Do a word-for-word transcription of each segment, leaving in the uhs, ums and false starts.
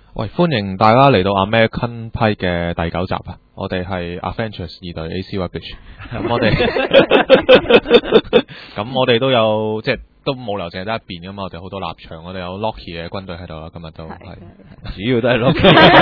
喂，歡迎大家嚟到 American Pie 嘅第九集啊！我哋係 Avengers 二隊 A C Rubbish， 咁我哋咁我哋都有即係都冇留淨係得一邊噶嘛，我哋好多立場，我哋有 Locky 嘅軍隊喺度啦，今日都係主要都係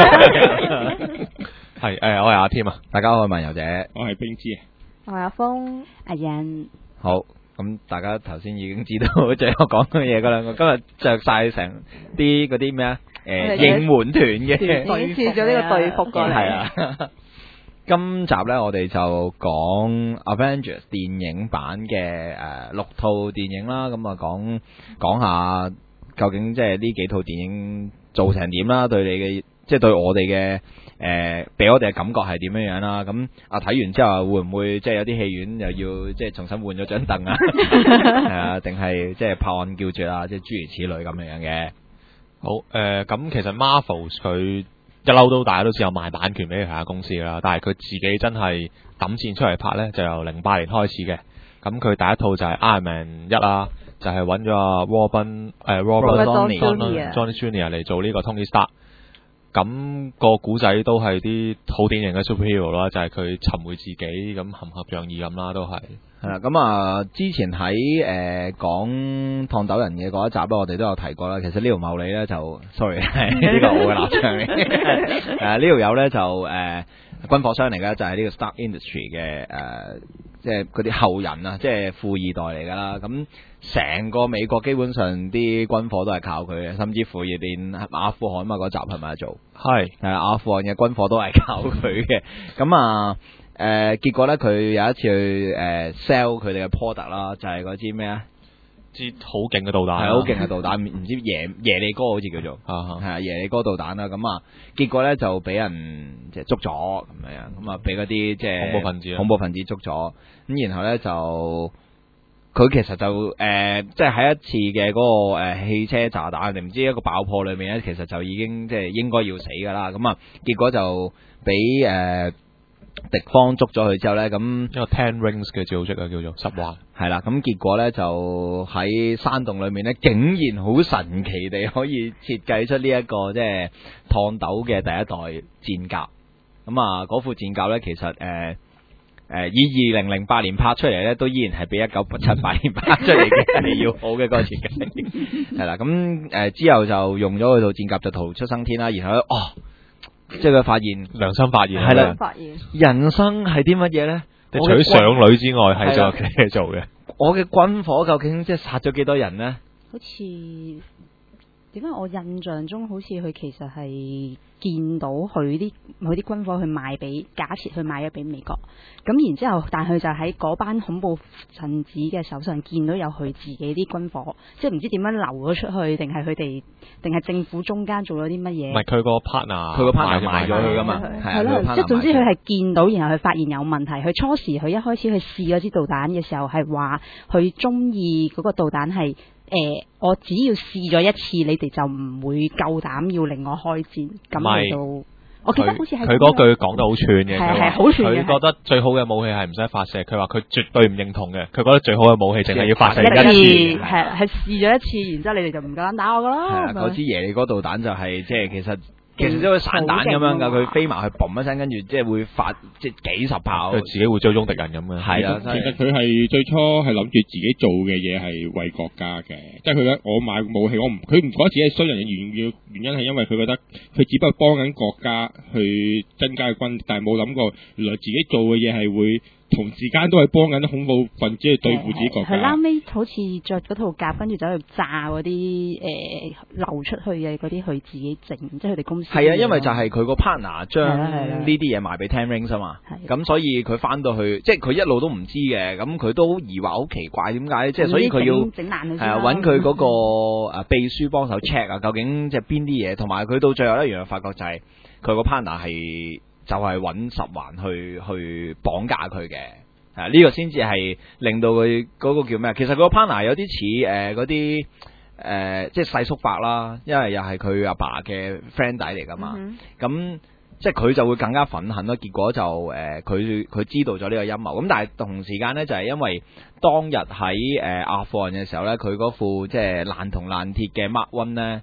Locky。係誒，我係阿 Tim 啊， 大家好，我係文柔姐， 我係冰芝啊， 我係阿峰、阿欣。 好。咁大家頭先已經知道，即係我講嘅嘢嗰兩個，今日着晒成啲嗰啲咩啊？誒，應援團嘅， 已經跳咗呢個隊服過嚟。 係啊，今集咧我哋就講 Avengers 電影版嘅誒六套電影啦，咁啊講講下究竟即係呢幾套電影做成點啦，對你嘅即係對我哋嘅。誒，俾、呃、我哋嘅感覺係點樣樣啦？咁啊睇完之後會唔會即係有啲戲院又要即係重新換咗張凳啊？係啊，定係即係拍案叫絕啊？即係諸如此類咁樣樣嘅。 好誒，咁、呃、其實 Marvel 佢一嬲都大家都知有賣版權俾其他公司啦，但係佢自己真係抌錢出嚟拍咧，就由零八年開始嘅。咁佢第一套就係 Iron Man 一啦，就係揾咗阿 Robin 誒 Robert Downey Junior 嚟做呢個 Tony Stark。咁個古仔都係啲好典型嘅 superhero 啦，就係佢尋回自己咁含合仗義咁啦，都係係啦。咁啊，之前喺誒講燙斗人嘅嗰一集咧，我哋都有提過啦。其實呢條茂利咧就 sorry， 呢個我嘅立場嚟。誒呢條友咧就誒、呃、軍火商嚟㗎，就係、是、呢個 Stark Industry 嘅誒、呃，即係嗰啲後人啊，即係富二代嚟㗎啦。咁成個美國基本上啲軍火都係靠佢嘅，甚至乎連阿富汗嘛嗰集係咪做？係係啦，阿富汗嘅軍火都係靠佢嘅。咁啊，誒、呃，結果咧佢有一次去誒 sell 佢哋嘅 product 啦，就係嗰支咩啊？ 支好勁嘅導彈， 係好勁嘅導彈，唔知耶耶利哥好似叫做，係啊耶利哥導彈啦。咁啊，結果咧就俾人即係捉咗咁樣，咁啊俾嗰啲即係恐怖分子， 恐怖分子捉咗。咁然後咧就。佢其實就誒、呃，即係喺一次嘅嗰、那個誒、呃、汽車炸彈定唔知一個爆破裏面咧，其實就已經即係應該要死㗎啦。咁啊，結果就俾誒、呃、敵方捉咗佢之後咧，咁一個 Ten Rings 嘅組織啊，叫做十環。 係啦，咁結果咧就喺山洞裏面咧，竟然好神奇地可以設計出呢、這、一個即係燙斗嘅第一代戰甲。咁啊，嗰副戰甲咧，其實誒。呃誒、呃，以二零零八年拍出嚟咧，都依然係比一九七八年拍出嚟嘅係要好嘅嗰個設計，係啦。咁誒、呃、之後就用咗佢套戰甲就逃出生天啦。然後咧，哦，即係佢發現良心發現係啦， 發現人生係啲乜嘢咧？ 除咗上女之外，係仲有其他嘢做嘅。 我嘅軍火究竟即係殺咗幾多人咧？ 好似點解我印象中好似佢其實係見到佢啲佢啲軍火去賣俾，假設去賣咗俾美國，咁然之後，但佢就喺嗰班恐怖分子嘅手上見到有佢自己啲軍火，即係唔知點樣流咗出去，定係佢哋，定係政府中間做咗啲乜嘢？ 唔係佢個 partner， 佢個 partner 賣咗佢噶嘛？ 係咯，即係總之佢係見到，然後佢發現有問題。佢初時佢一開始去試嗰支導彈嘅時候係話佢中意嗰個導彈係。誒、呃，我只要試咗一次，你哋就唔會夠膽要令我開戰。咁嚟到，我記得好似係佢嗰句講得好串嘅， 係係好串嘅。 佢覺得最好嘅武器係唔使發射，佢話佢絕對唔認同嘅。佢覺得最好嘅武器淨係要發射一次， 係係試咗一次，然之後你哋就唔夠膽打我噶啦。 係啊，嗰支耶利哥導彈就係即係其實。其實即係散彈咁樣㗎，佢飛埋去嘣一聲，跟住即係會發即係幾十炮， 佢自己會追蹤敵人咁嘅。 係啦， 其實佢係最初係諗住自己做嘅嘢係為國家嘅，即係佢咧，我買武器，我唔佢唔覺得自己係衰人嘅原要原因係因為佢覺得佢只不過幫緊國家去增加嘅軍力，但係冇諗過原來自己做嘅嘢係會。同時間都係幫緊啲恐怖分子去對付自己國家。 佢啱尾好似着嗰套甲，跟住走去炸嗰啲誒流出去嘅嗰啲，佢自己整，即係佢哋公司。 係啊，因為就係佢個 partner 將呢啲嘢賣俾 Ten Rings 啊嘛。咁所以佢翻到去，即係佢一路都唔知嘅。咁佢都疑惑，好奇怪點解？即係所以佢要整爛佢。 係啊，揾佢嗰個誒秘書幫手 check 啊，究竟即係邊啲嘢？同埋佢到最後咧，原來發覺就係佢個 partner 係。就係揾十環去去綁架佢嘅，啊呢、這個先至係令到佢嗰個叫咩？其實佢個 partner 有啲似誒嗰啲誒即係細叔伯啦，因為又係佢阿爸嘅 friend 弟嚟噶嘛，咁、嗯哼。即係佢就會更加憤恨咯，結果就誒佢佢知道咗呢個陰謀，咁但係同時間咧就係、是、因為當日喺誒、呃、阿富汗嘅時候咧，佢嗰副即係爛銅爛鐵嘅 Mark One 咧。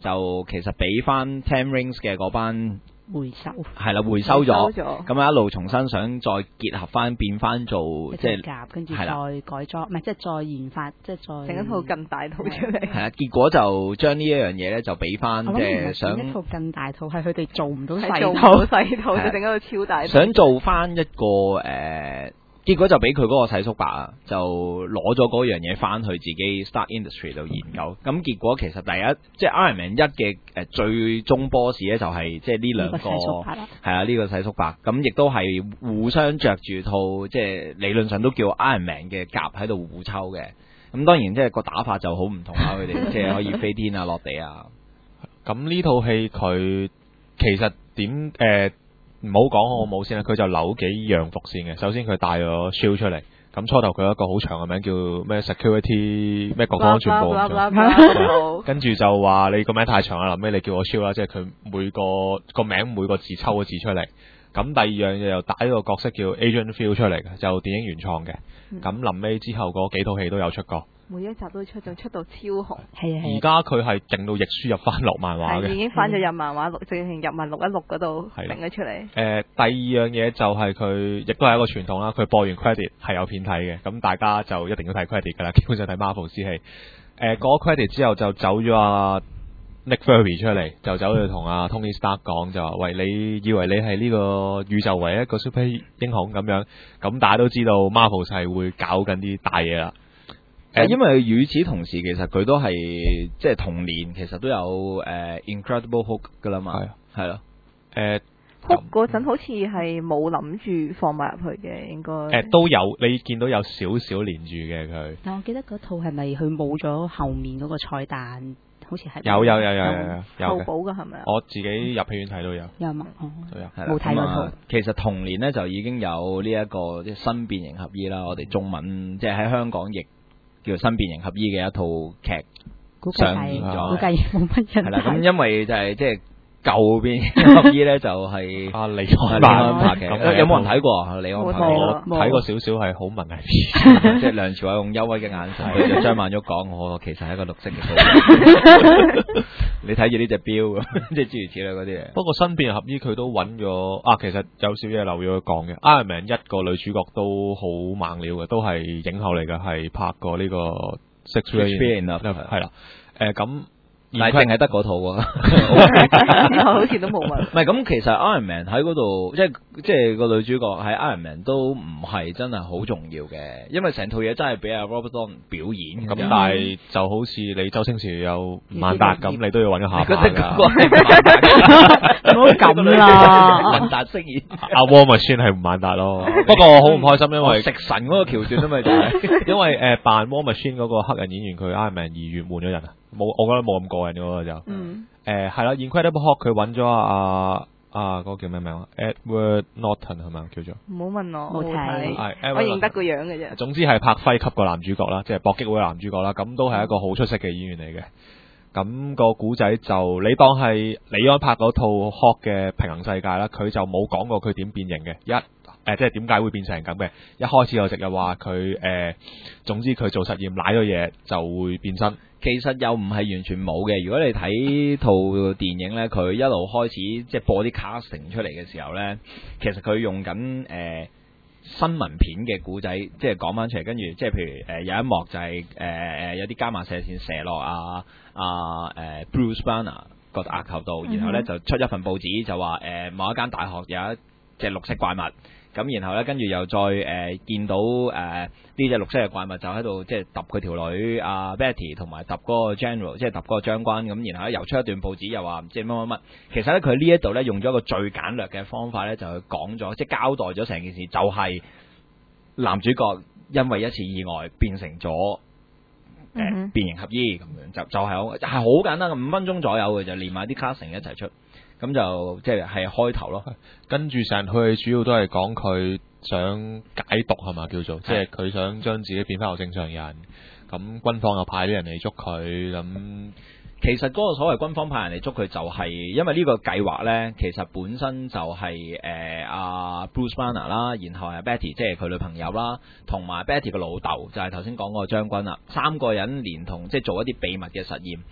就其實俾翻 Ten Rings 嘅嗰班回收係啦，回收咗， 回收咗咁啊一路重新想再結合翻變翻做即係夾，跟住再係啦改裝，唔係即係再研發，即係再整一套更大套出嚟。 係啊，結果就將呢一樣嘢咧就俾翻即我諗唔係係想整一套更大套，係佢哋做唔到係做唔細套到。細套， 係就整一個超大套。 想做翻一個誒、呃，結果就俾佢嗰個細叔伯啊，就攞咗嗰樣嘢翻去自己 Stark Industry 度研究。咁結果其實第一即係 Iron Man 一嘅誒最終 boss 咧，就係即係呢兩個呢個細叔伯啦係啊呢個細叔伯。咁亦都係互相着住套即係理論上都叫 Iron Man 嘅甲喺度互抽嘅。咁當然即係個打法就好唔同啦，佢哋即係可以飛天啊落地啊。 咁呢套戲佢其實點誒唔好講好冇先啦，佢就扭幾樣伏線嘅。首先佢帶咗 shield 出嚟，咁初頭佢有一個好長嘅名叫咩 security 咩國家安全部咁樣，跟住就話你個名太長啦，臨尾你叫我 shield 啦，即係佢每個個名每個字抽個字出嚟。咁第二樣嘢又打一個角色叫 Agent Phil 出嚟嘅，就電影原創嘅。咁臨尾之後嗰幾套戲都有出過。 每一集都出咗，出到超紅。 係啊係啊。 而家佢係勁到亦輸入翻落漫畫係已嘅。 經翻咗入漫畫錄，直情入埋六一六嗰度係啦整咗出嚟。 誒、呃，第二樣嘢就係佢，亦都係一個傳統啦。佢播完 credit 係有片睇嘅，咁大家就一定要睇 credit 噶啦。基本上睇 Marvel 之戲，誒、呃，過 credit 之後就走咗阿 Nick Fury 出嚟，就走去同阿 Tony Stark 講，就話：喂，你以為你係呢個宇宙唯一一個 super 英雄咁樣？咁大家都知道 Marvel 係會搞緊啲大嘢啦。 誒，因為與此同時，其實佢都係即係同年，其實都有誒、呃、Incredible Hulk 噶啦嘛， 係係咯， 誒哭嗰陣好似係冇諗住放埋入去嘅，應該。 誒、呃、都有，你見到有少少連住嘅佢。 但我記得嗰套係咪佢冇咗後面嗰個彩蛋？好似係有有有有有有有後嘅。 補㗎係咪啊？ 我自己入戲院睇都有， 有嘛？哦， 都有。 係啦冇睇嗰套咁啊其實同年呢，就已經有呢、這、一個即係新變形俠醫啦，我哋中文即係喺香港譯叫新變形俠醫嘅一套劇估計上演咗， 係估計冇乜人係啦，咁睇。 因為就係即係舊變形俠醫咧，就係阿李李安安拍嘅， 咁有冇人睇過啊？李安拍冇嘅我冇睇過少少係好文藝片。 即係梁朝偉用憂鬱嘅眼神對住張曼玉講：我其實係一個綠色嘅兔。你睇住呢隻錶，即係諸如此類嗰啲嘢。 不過新變形俠醫佢都揾咗啊，其實有少嘢漏咗講嘅。Iron Man 一個女主角都好猛料嘅，都係影后嚟嘅，係拍過呢個 Six Billion 係啦。誒咁， 但係淨係得嗰套喎。 之後好似都冇問。 唔係咁，其實 Iron Man 喺嗰度，即係即係個女主角喺 Iron Man 都唔係真係好重要嘅，因為成套嘢真係俾阿 Robert Downey 表演咁， 咁。 但係就好似你周星馳有吳萬達咁，你都要揾個下巴嗰隻嗰個㗎。 係唔好咁啦文達飾演阿 War Machine 係吳萬達咯。不過我好唔開心，因為食神嗰個橋段啊嘛，就係因為誒扮 War Machine 嗰個黑人演員佢 Iron Man 二月換咗人啊，冇我覺得冇咁過癮嗰個就。 嗯。 誒係啦，Incredible Hulk 佢揾咗阿阿嗰個叫咩名啊 ？Edward Norton 係咪叫做？ 唔好問我， 冇睇睇係我認得個樣嘅啫。 總之係拍輝級個男主角啦，即係搏擊會嘅男主角啦，咁都係一個好出色嘅演員嚟嘅。咁、個古仔就你當係李安拍嗰套 Hulk 嘅平行世界啦，佢就冇講過佢點變形嘅，一誒、呃、即係點解會變成咁嘅。一開始我直日話佢誒，總之佢做實驗舐咗嘢就會變身。 其實又唔係完全冇嘅。如果你睇套電影呢，佢一路開始即係播啲 casting 出嚟嘅時候呢，其實佢用緊誒、呃、新聞片嘅古仔，即係講翻出嚟，跟住即係譬如誒、呃、有一幕就係誒誒有啲伽馬射線射落啊啊誒、呃、Bruce Banner 個額頭度，然後呢就出一份報紙就話誒、呃、某一間大學有一隻綠色怪物。咁然後咧，跟住又再誒、呃、見到誒呢隻綠色嘅怪物就喺度即係揼佢條女阿 Betty 同埋揼嗰個 General，即係揼嗰個將軍。咁然後咧又出一段報紙，又話即係乜乜乜。其實咧佢呢一度咧用咗一個最簡略嘅方法咧，就去講咗，即係交代咗成件事，就係、是、男主角因為一次意外變成咗誒、呃嗯哼變形俠醫咁樣，就就係好係好簡單嘅五分鐘左右嘅，就連埋啲 casting 一齊出。咁就即係係開頭咯， 跟住成套戲主要都係講佢想解毒係嘛叫做，即係佢想將自己變翻個正常人。咁軍方又派啲人嚟捉佢，咁其實嗰個所謂軍方派人嚟捉佢就係因為呢個計劃呢，其實本身就係誒阿 Bruce Banner 啦，然後係 Betty 即係佢女朋友啦，同埋 Betty 嘅老豆就係頭先講嗰個將軍啦，三個人連同即係做一啲秘密嘅實驗。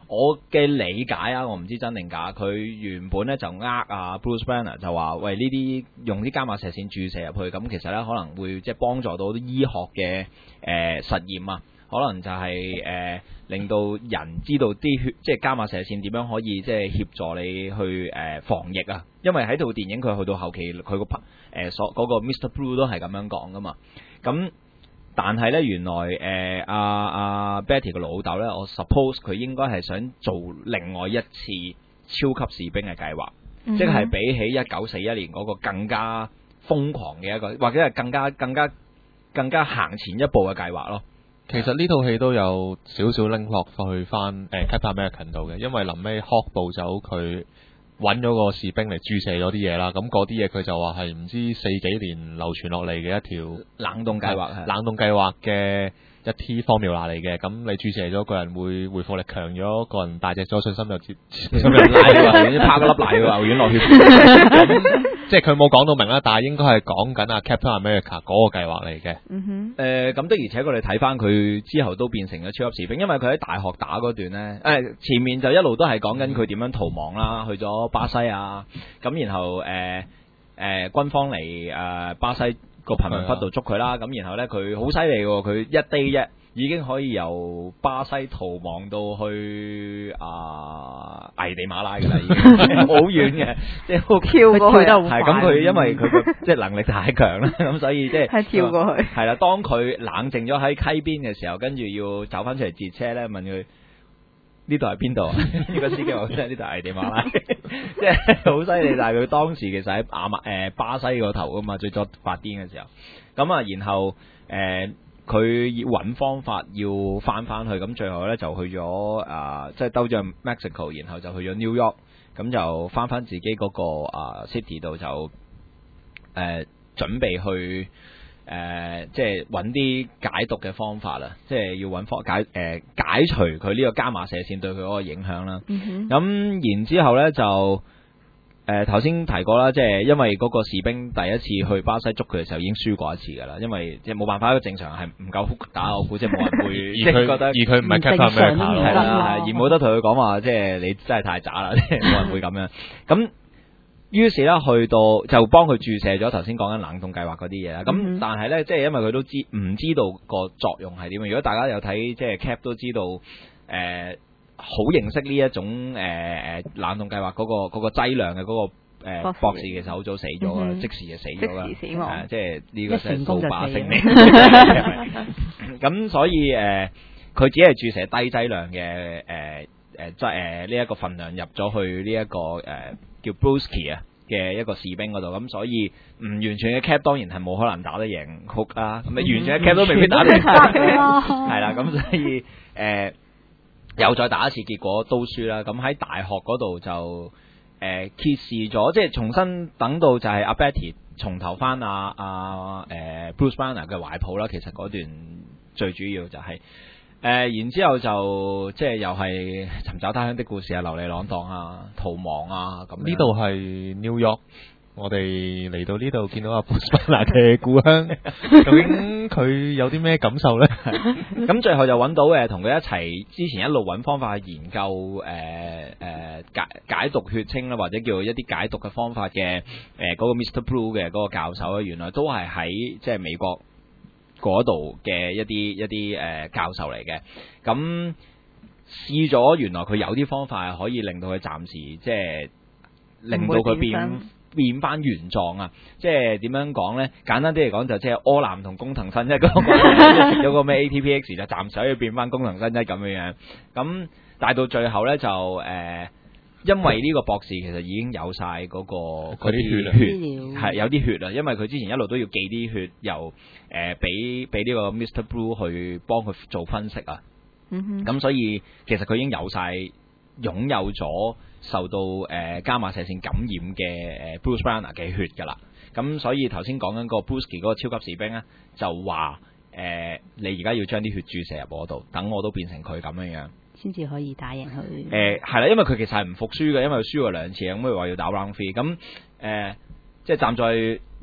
我嘅理解啊，我唔知真定假。佢原本咧就呃啊 Bruce Banner 就話：喂，呢啲用啲伽馬射線注射入去，咁其實咧可能會即係幫助到啲醫學嘅誒、呃、實驗啊。可能就係、是、誒、呃、令到人知道啲血，即係伽馬射線點樣可以即係協助你去誒、呃、防疫啊。因為喺套電影佢去到後期，佢個誒所嗰個 Mister Blue 都係咁樣講噶嘛。咁但係咧，原來誒阿阿 Betty 嘅老豆咧，我 suppose 佢應該係想做另外一次超級士兵嘅計劃，嗯、即係比起一九四一年嗰個更加瘋狂嘅一個，或者係更加更加更加行前一步嘅計劃咯。 其實呢套戲都有少少拎落去翻誒 Captain America 度嘅，因為臨尾 Hulk 步走佢揾咗個士兵嚟注射咗啲嘢啦，咁嗰啲嘢佢就話係唔知四幾年流傳落嚟嘅一條冷凍計劃， 冷凍計劃嘅一 T formula 嚟嘅，咁你注射咗個人會回復力強咗，個人大隻咗，信心又接，信心又拉咗，拍嗰粒奶牛丸落血。即係佢冇講到明啦，但係應該係講緊啊 Captain America 嗰個計劃嚟嘅。 嗯哼。 誒咁、呃、的而且確你睇翻佢之後都變成咗超級士兵，因為佢喺大學打嗰段呢，誒、呃、前面就一路都係講緊佢點樣逃亡啦，去咗巴西啊，咁然後誒誒、呃呃、軍方嚟誒、呃、巴西個貧民窟度捉佢啦，咁然後呢，佢好犀利喎，佢一 day 啫已經可以由巴西逃亡到去啊危地馬拉㗎啦，已經好遠嘅，即係好跳過去得好快。 係咁，佢因為佢嘅即係能力太強啦，咁所以即係係跳過去。 係啦，當佢冷靜咗喺溪邊嘅時候，跟住要走翻出嚟截車咧，問佢呢度係邊度啊？呢個司機話：即係呢度係危地馬拉，即係好犀利。但係佢當時其實喺亞馬誒巴西嗰頭㗎嘛，最初發癲嘅時候。咁啊，然後誒。呃佢要揾方法要翻翻去，咁最後咧就去咗啊、呃，即係兜咗 Mexico， 然後就去咗 New York，咁就翻翻自己嗰、那個啊、呃、City 度就誒、呃、準備去誒、呃、即係揾啲解毒嘅方法啦，即係要揾方解誒、呃、解除佢呢個伽馬射線對佢嗰個影響啦。咁、 嗯、 然之後咧就。誒頭先提過啦，即係因為嗰個士兵第一次去巴西捉佢嘅時候已經輸過一次㗎啦，因為即係冇辦法，一個正常係唔夠打，我估即係冇人會即係覺得， 而佢唔係 Captain America 係啦，而冇得同佢講話，即係你真係太渣啦，即係冇人會咁樣。咁於是咧去到就幫佢注射咗頭先講緊冷凍計劃嗰啲嘢啦。咁、嗯、但係咧，即係因為佢都知唔知道個作用係點樣。如果大家有睇即係 Cap 都知道誒。呃好認識呢一種誒誒、呃、冷凍計劃嗰、那個嗰、那個劑量嘅嗰、那個、呃、博士，博士其實好早死咗啦，嗯、即時就死咗啦， 即時死亡， 呃、即係呢個真係掃把星嚟。咁所以誒，佢、呃、只係注射低劑量嘅誒誒即係誒呢一個份量入咗去呢、這、一個誒、呃、叫 Brusky 啊嘅一個士兵嗰度，咁所以唔完全嘅 Cap 當然係冇可能打得贏 Hulk 啦，咁你完全嘅 Cap 都未必打得贏，係啦，咁所以誒。呃又再打一次，結果都輸啦。咁喺大學嗰度就誒、呃、揭示咗，即係重新等到就係阿 Betty 重投翻阿阿誒 Bruce Banner 嘅懷抱啦。其實嗰段最主要就係、是、誒、呃，然之後就即係又係尋找他鄉的故事啊，流離浪蕩啊，逃亡啊咁。 呢度係 New York。我哋嚟到呢度見到阿 Bruce Banner 嘅故鄉，究竟佢有啲咩感受呢？ 咁最後就揾到誒，同佢一齊之前一路揾方法去研究誒誒、呃、解解毒血清啦，或者叫一啲解毒嘅方法嘅誒嗰個 Mister Blue 嘅嗰個教授咧，原來都係喺即係美國嗰度嘅一啲一啲誒、呃、教授嚟嘅。咁試咗，原來佢有啲方法係可以令到佢暫時即係令到佢變。變翻原狀啊！即係點樣講呢？簡單啲嚟講，就即係柯南同工藤新一嗰個有個咩 A T P X 就暫時可以變翻工藤新一咁樣樣。咁但係到最後呢，就誒、呃，因為呢個博士其實已經有晒嗰、嗰個嗰啲血血係有啲血啊，因為佢之前一路都要寄啲血由誒俾俾呢個 Mister Blue 去幫佢做分析啊。咁、嗯、哼所以其實佢已經有晒擁有咗。受到誒、呃、伽馬射線感染嘅誒 Bruce Banner 嘅血㗎啦，咁所以頭先講緊個 Brusky 嗰個超級士兵咧，就話誒、呃、你而家要將啲血注射入我度，等我都變成佢咁樣樣， 先至可以打贏佢。 誒係啦，因為佢其實係唔服輸嘅，因為佢輸過兩次，咁佢話要打 round three，咁誒即係站在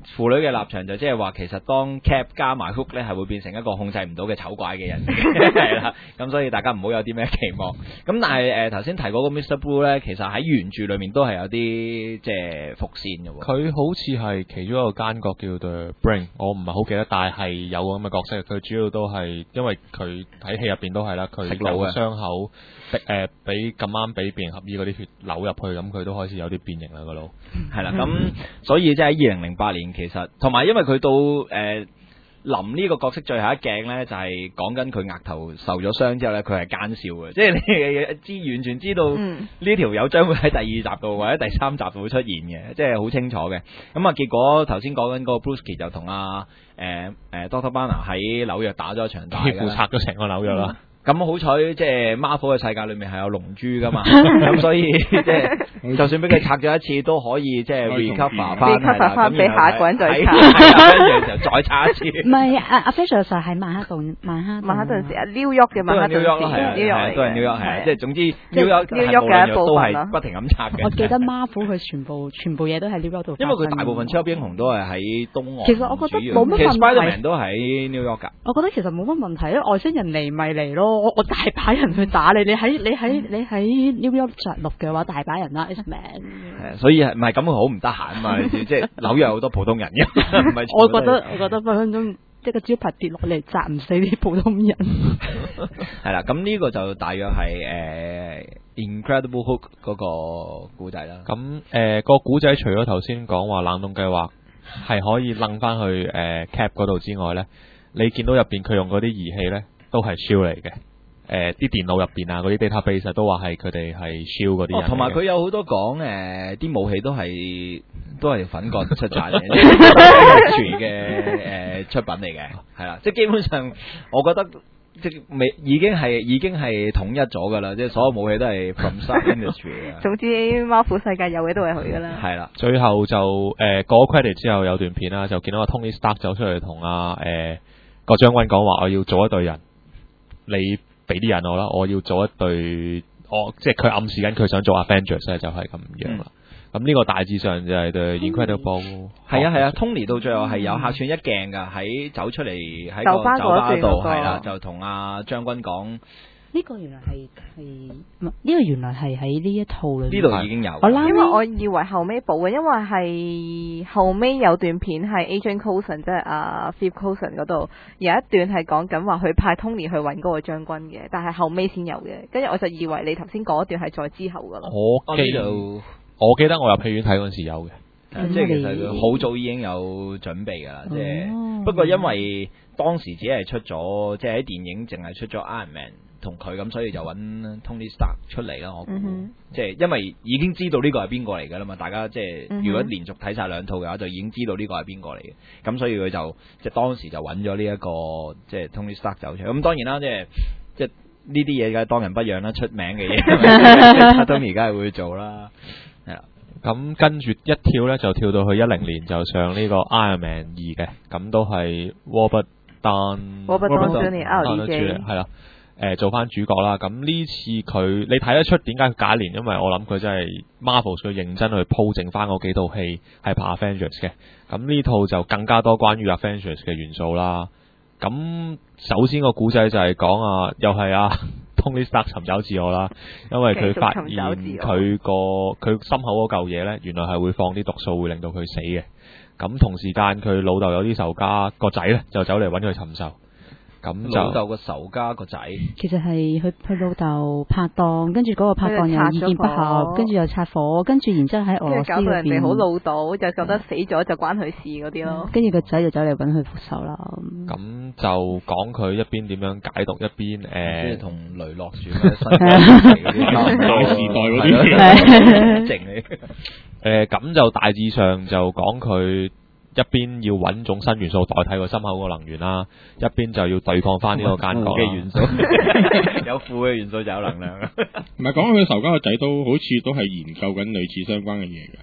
父女嘅立場就即係話，其實當 Cap 加埋 Hook 咧，係會變成一個控制唔到嘅醜怪嘅人，係啦。咁所以大家唔好有啲咩期望。咁但係誒頭先提過個 Mister Blue 咧，其實喺原著裏面都係有啲即係伏線嘅喎。 佢好似係其中一個奸角叫 The Brain，我唔係好記得，但係有咁嘅角色。佢主要都係因為佢喺戲入邊都係啦，佢有傷口。誒俾咁啱俾變形俠醫嗰啲血流入去，咁佢都開始有啲變形啦個腦。 係啦，咁所以即係喺二零零八年，其實同埋因為佢到誒、呃、臨呢個角色最後一鏡咧，就係講緊佢額頭受咗傷之後咧，佢係奸笑嘅，即係你知完全知道呢條友將會喺第二集度或者第三集度會出現嘅，即係好清楚嘅。咁啊，結果頭先講緊嗰個 Brewski 就同阿誒誒 Doctor Banner 喺紐約打咗一場大嘅， 幾乎拆咗成個紐約啦。 咁好彩，即係 Marvel 嘅世界裏面係有龍珠噶嘛，咁所以即係就算俾佢拆咗一次，都可以即係 recover 翻 ，recover 翻俾下一個人再拆， 跟住就再拆一次。 唔係阿阿 Fisher 就喺曼克頓，曼克曼克頓時啊，New York 嘅曼克頓時， 都係 New York 係，即係總之 New York New York 嘅一部都分啦係不停咁拆嘅。 我記得 Marvel 佢全部全部嘢都喺 New York 度， 因為佢大部分超級英雄都係喺東岸。 其實我覺得冇乜問題。 其實 Spiderman 都喺 New York 㗎。 我覺得其實冇乜問題，因為外星人嚟咪嚟咯，我我大把人去打你，你喺你喺你喺 New York 着陸嘅話，大把人啦 ，X-Men。 係，所以係唔係咁佢好唔得閒啊嘛？即係紐約好多普通人嘅，唔係。 我覺得我覺得分分鐘即係個招牌跌落嚟砸唔死啲普通人。 係啦，咁呢個就大約係誒、呃、Incredible Hulk 嗰個古仔啦。 咁誒、呃個古仔除咗頭先講話冷凍計劃係可以掕翻去誒、呃、Cap 嗰度之外咧，你見到入邊佢用嗰啲儀器咧都係 Shield 嚟嘅。誒啲、呃、電腦入邊啊，嗰啲 database 都話係佢哋係 Shield 嗰啲人。 同埋佢有好多講誒啲武器都係都係粉國出產嘅，傳嘅誒出品嚟嘅，係啦，即係基本上我覺得即係未已經係已經係統一咗㗎啦，即係所有武器都係 from Stark Industry 嘅。 總之 Marvel 世界有嘅都係佢㗎啦。 係啦， 最後就誒、呃、過咗 credit 之後有段片啦，就見到個 Tony Stark 走出嚟同阿誒個將軍講話，我要做一隊人，你俾啲人我啦，我要做一隊，我即係佢暗示緊佢想做 Avengers 咧，就係咁樣啦。咁呢、嗯、個大致上就係對 Incredible。係啊係啊 Tony 到最後係有客串一鏡㗎，喺走出嚟喺個酒吧度係啦，就同阿將軍講。 呢個原來係係呢個原來係喺呢一套裏面， 呢度已經有。 我因為我以為後尾補嘅，因為係後尾有段片係 Agent Coulson 即係阿 Philip Coulson 嗰度有一段係講緊話佢派 Tony 去揾嗰個將軍嘅，但係後尾先有嘅。跟住我就以為你頭先講一段係再之後㗎啦。 我記得我記得我入戲院睇嗰陣時有嘅， 嗯、即係其實佢好早已經有準備㗎啦。即係、哦、不過因為當時只係出咗即係喺電影淨係出咗 Iron Man。同佢咁，所以就揾 Tony Stark 出嚟啦。我估，嗯、即係因為已經知道呢個係邊個嚟㗎啦嘛。大家即係、嗯、如果連續睇晒兩套嘅話，就已經知道呢個係邊個嚟嘅。咁所以佢就即係當時就揾咗呢一個即係 Tony Stark 走出嚟。咁當然啦，即係即係呢啲嘢梗係當仁不讓啦，出名嘅嘢，Tony 而家係會做啦。係啦， 咁跟住一跳咧，就跳到去一零年就上呢個 Iron Man 二嘅，咁都係 Robert Downey Junior 係啦。誒做翻主角啦，咁呢次佢你睇得出點解佢隔一年？因為我諗佢真係 Marvel 佢認真去鋪整翻嗰幾套戲係拍 Avengers 嘅，咁呢套就更加多關於 Avengers 嘅元素啦。咁首先個古仔就係講啊，又係啊 Tony Stark 尋找自我啦，因為佢發現佢個佢心口嗰嚿嘢咧，原來係會放啲毒素，會令到佢死嘅。咁同時間佢老豆有啲仇家，個仔咧就走嚟揾佢尋仇。咁老豆個仇家個仔， 其實係佢佢老豆拍檔，跟住嗰個拍檔又意見不合，跟住又拆火，跟住然之後喺俄羅斯搞到人哋好老到，就覺得死咗就關佢事嗰啲咯。 跟住個仔就走嚟揾佢復仇啦。 咁、嗯、就講佢一邊點樣解讀，一邊誒， 即係同雷洛傳嘅新嗰啲大時代嗰啲靜嚟。 誒咁就大致上就講佢。一邊要揾種新元素代替個心口個能源啦，一邊就要對抗翻呢個奸角嘅元素， 有負嘅元素就有能量。 唔係講佢仇家個仔都好似都係研究緊類似相關嘅嘢嘅。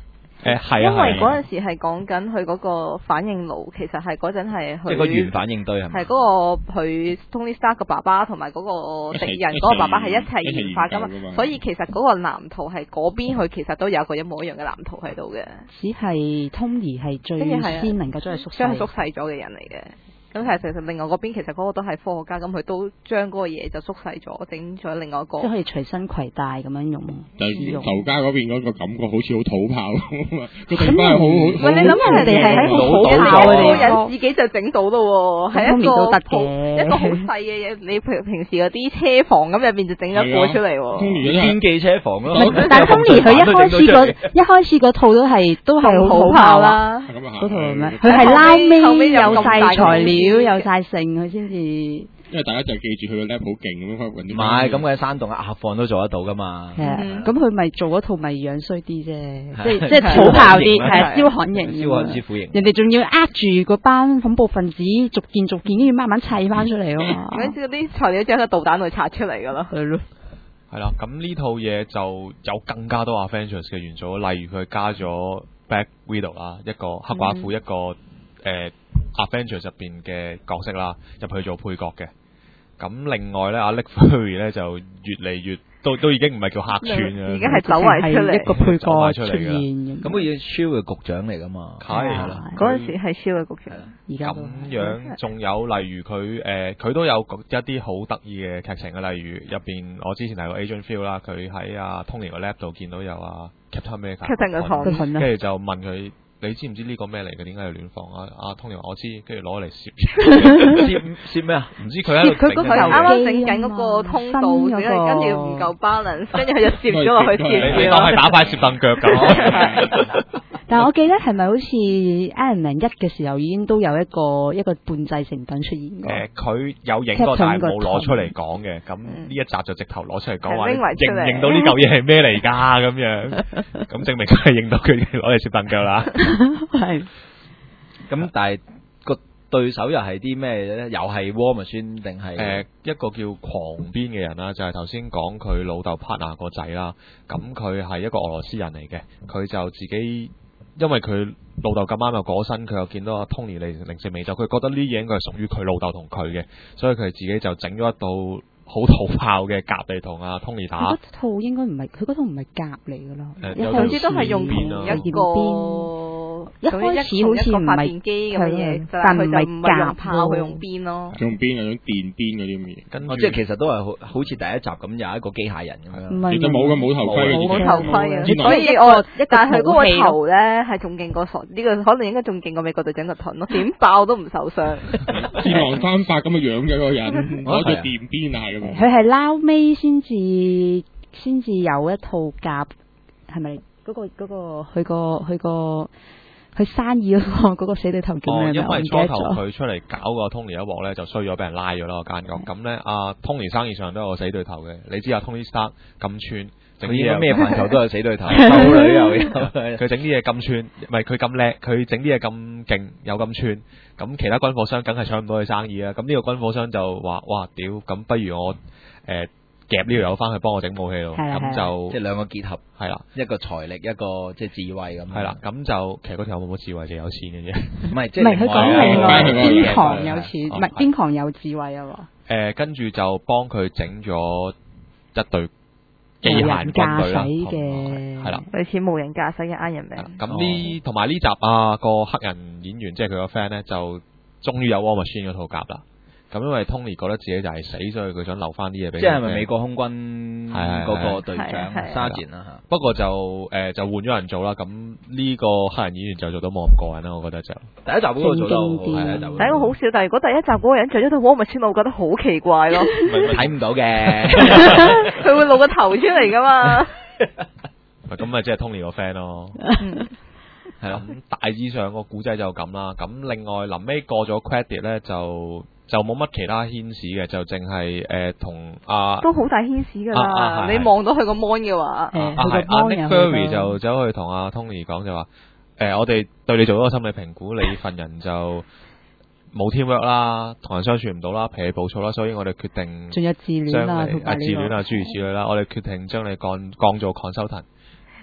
誒係啊， 因為係啊嗰陣時係講緊佢嗰個反應爐，其實係嗰陣係佢即係個原反應堆係咪？ 係嗰個佢 Tony Stark 嘅爸爸同埋嗰個敵人嗰個爸爸係一齊研發噶嘛一齊研究㗎嘛， 所以其實嗰個藍圖係嗰邊佢其實都有個一模一樣嘅藍圖喺度嘅， 只係 Tony 係最跟住係啊先能夠將佢縮細將佢縮。細咗嘅人嚟嘅。咁係其實另外嗰邊其實嗰個都係科學家，咁佢都將嗰個嘢就縮細咗，整咗另外一個即係。可以隨身攜帶咁樣用， 但係使用。 頭家嗰邊嗰個感覺好似好土炮咁啊！個地方係好好好。 喂，你諗下人哋係喺個好老炮嘅土嘅地方，自己就整到咯喎，係一個都得好嘅一個好細嘅嘢。你平平時嗰啲車房咁入邊就整咗一個出嚟喎。 Tony 嗰啲係天記車房咯唔係，但係 Tony 佢一開始個一開始嗰套都係都係好土炮啦。 啦， 咁啊嗰套係咩？ 係佢係拉後尾尾有有咁大嘅晒材料， 公司有晒剩，佢先至。 因為大家就記住佢個 lab 好勁咁樣，可以揾啲唔係咁嘅山洞啊，放都做得到噶嘛。 係啊嗯， 咁佢咪做嗰套咪樣衰啲啫，即係係即係土炮啲， 係係啊燒焊型㗎燒嘛焊師傅型。 人哋仲要呃住嗰班恐怖分子，逐件逐件跟住慢慢砌翻出嚟啊嘛。 嗰陣時嗰啲材料將個導彈度拆出嚟噶咯。 係咯， 係啦，咁呢套嘢就有更加多 Avengers 嘅元素，例如佢加咗 Black Widow 啦，一個黑寡婦， 嗯一個誒、呃、Avengers 入邊嘅角色啦，入去做配角嘅。咁另外咧，阿 Nick Fury 咧就越嚟越都都已經唔係叫客串嘅， 而家係走埋出嚟係一個配走埋角出現出嚟㗎啦咁。 咁佢要 Shield 嘅局長嚟噶嘛？ 係係啦。 嗰陣時係超嘅局長。 而家都咁樣，仲有例如佢誒，佢、都有一啲好得意嘅劇情嘅，例如入邊我之前睇過 Agent Phil 啦，佢喺阿 Tony 個 lab 度見到有啊 Captain America， Captain 個糖個盾啊跟住就問佢。你知唔知呢個咩嚟嘅？點解要亂放啊？阿 Tony 話我知，跟住攞嚟攝， 攝攝咩啊？ 唔知佢喺度攝佢嗰個整緊啱啱整機啊緊嗰個通道， 新跟嗰個住唔夠 balance，跟住佢就攝咗落去你攝住你當係咯。 打塊攝凳腳咁。 但係我記得係咪好似 Iron Man 一嘅時候已經都有一個一個半製成品出現過？ 誒，佢有影過， Captain 但係冇攞出嚟講嘅。咁嗯呢一集就直頭攞出嚟講係話，你拎埋出嚟認唔認到呢嚿嘢係咩嚟㗎？咁樣，咁證明佢係認到佢攞嚟攝凳腳啦。 係咁但係個對手又係啲咩咧？又係 War Machine 定係？ 誒、一個叫狂鞭嘅人啦，就係頭先講佢老豆 partner 個仔啦。咁佢係一個俄羅斯人嚟嘅，佢就自己因為佢老豆咁啱又過身，佢又見到阿 Tony 嚟零食未走，佢覺得呢啲嘢應該係屬於佢老豆同佢嘅，所以佢自己就整咗一道好土炮嘅甲嚟同阿 Tony 佢打嗰。套應該唔係，佢嗰套唔係甲嚟㗎啦。一誒有總之都係用同邊啊一個。 一開始好似唔係發電機咁嘅嘢， 係但唔係佢就唔係用夾炮， 咯佢用鞭咯。 用邊啊？用電鞭嗰啲咁嘅嘢。 跟住哦，即係其實都係好好似第一集咁有一個機械人咁樣。 唔係其實冇嘅，冇頭盔嘅， 冇已經頭盔嘅， 天所以一個我一個但係佢嗰武器咯個頭咧係仲勁過傻，呢個可能應該仲勁過美國隊長個盾咯，點爆都唔受傷。 天狼翻發咁嘅樣嘅嗰個人，攞住係啊電鞭啊咁樣。 佢係撈尾先至先至有一套甲，係咪嗰個嗰個佢個佢個佢生意嗰個嗰個死對頭叫哦， 咩名？ 因我唔記為初頭得咗。 佢出嚟搞個 Tony 一鑊咧，就衰咗，俾人拉咗啦個奸角。咁咧，阿 Tony 生意上都有個死對頭嘅。你知阿 Tony Stark 咁串，整啲嘢佢應該咩範疇都有死對頭，溝女又有。 佢整啲嘢咁串，唔係佢咁叻，佢整啲嘢咁勁，有咁串，咁其他軍火商梗係搶唔到佢生意啦。咁呢個軍火商就話：哇，屌！咁不如我誒、呃、夾呢條友翻去幫我整武器咯。 係啦係啦咁就即係兩個結合， 係啦， 一個財力，一個即係智慧咁。 係啦，咁就其實嗰條友冇乜智慧，就有錢嘅啫。 唔係即唔係佢講另外另外邊狂有錢， 哦唔係邊狂有智慧啊嘛。 誒、跟住就幫佢整咗一隊機無人械軍隊啦， 駕駛嘅係啦。 類似無人駕駛嘅 Iron Man。 咁呢同埋呢集啊個黑人演員即係佢個 friend 咧，就終於有 War Machine 嗰套甲啦。咁因為 Tony 覺得自己就係死，所以佢想留翻啲嘢俾佢。 即係咪美國空軍係嗰個隊長係係係沙健啊？嚇不過就誒、呃就換咗人做啦。咁呢個黑人演員就做到冇咁過癮啦，我覺得就。 第一集嗰個做得好好， 正經啲係第一集嗰個第一個好笑，但係如果第一集嗰個人着咗套 War Machine，我覺得好奇怪咯。 睇唔到嘅。 佢會露個頭出嚟噶嘛？ 咁咪即係 Tony 個 friend 咯。 係咯， 咁大致上個古仔就咁啦。咁另外臨尾過咗 credit 咧，就就冇乜其他牽使嘅，就淨係誒同阿都好大牽使噶啊啊啦！ 係你望到佢個 mon 嘅話， 誒啊佢個係阿 mon Nick 有 Fury 好多就走去同阿 Tony 講就話誒，我哋對你做咗個心理評估，你份人就冇 teamwork 啦，同人相處唔到啦，脾氣暴躁啦，所以我哋決定仲有自戀將啊， 你啊自戀啊諸如此類啦，我哋決定將你降降做 consultant。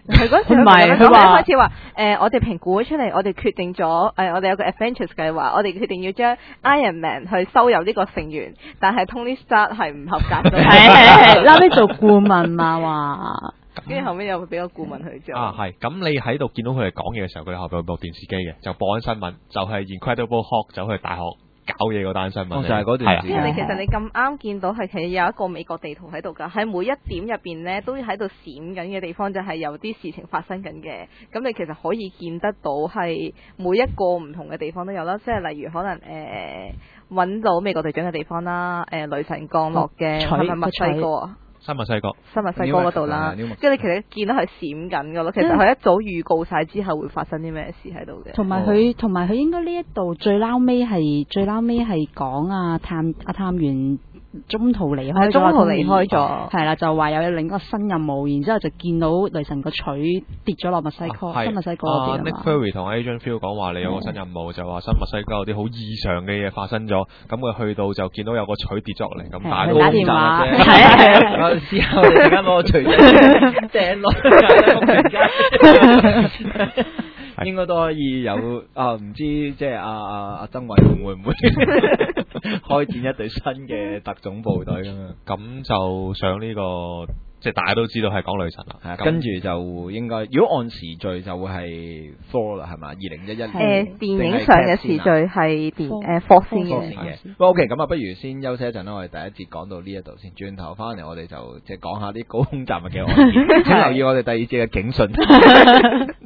佢嗰時唔係佢佢話開始話誒，我哋評估咗出嚟，我哋決定咗誒、呃，我哋有個 Adventures 計劃，我哋決定要將 Iron Man 去收入呢個成員，但係 Tony Stark 係唔合格嘅。 係係係，拉尾做顧問嘛話。 跟住後尾又俾個顧問去做。 啊，係，咁你喺度見到佢哋講嘢嘅時候，佢哋後邊有部電視機嘅，就播緊新聞，就係、是、Incredible Hulk 走去大學搞嘢嗰單新聞嚟。 哦，就係嗰段時間。 因為你其實你咁啱見到係其實有一個美國地圖喺度㗎，喺每一點入邊咧都喺度閃緊嘅地方，就係有啲事情發生緊嘅。咁你其實可以見得到係每一個唔同嘅地方都有啦，即係例如可能誒揾、呃、到美國隊長嘅地方啦，誒、呃、雷神降落嘅係咪墨西哥啊？ 新墨西哥， 新墨西哥嗰度啦，跟住你其實見到係閃緊㗎咯。其實佢一早預告晒之後會發生啲咩事喺度嘅。 同埋佢，同埋佢應該呢一度最撈尾係最撈尾係講啊探啊探員中途離開咗， 中途離開咗， 係啦，就話有另一個新任務，然之後就見到雷神個錘跌咗落墨西哥， 啊、 新墨西哥嗰邊啊嘛。 Nick Fury 同 Agent Phil 講話你有個新任務，就話新墨西哥有啲好異常嘅嘢發生咗，咁佢去到就見到有個錘跌咗落嚟，咁但係都打電話， 係係我試下我哋陣間攞個錘掟落，應該都可以有啊！唔知即係阿阿阿曾偉雄會唔會開展一隊新嘅特種部隊咁樣？ 咁就上呢、這個，即係大家都知道係講雷神啦。 係跟住就應該，如果按時序就會係 Thor 啦，係嘛？二零一一年誒電影上嘅時序係電誒 Four 先嘅。 喂 OK，咁啊，不如先休息一陣啦。我哋第一節講到呢一度先，轉頭翻嚟我哋就即係講下啲高空雜物嘅案件。請留意我哋第二節嘅警訊。